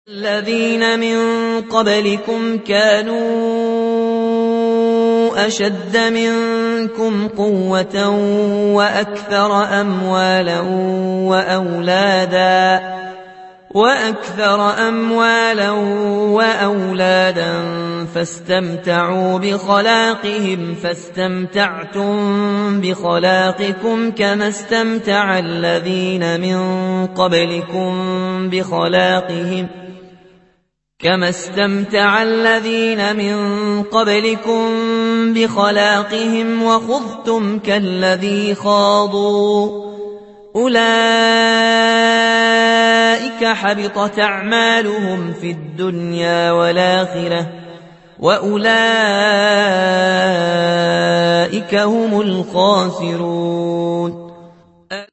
الذين من قبلكم كانوا أشد منكم قوة وأكثر أموالا وأولادا فاستمتعوا بخلاقهم فاستمتعتم بخلاقكم كما استمتع الذين من قبلكم بخلاقهم وخضتم كالذي خاضوا أولئك حبطت أعمالهم في الدنيا والآخرة وأولئك هم الخاسرون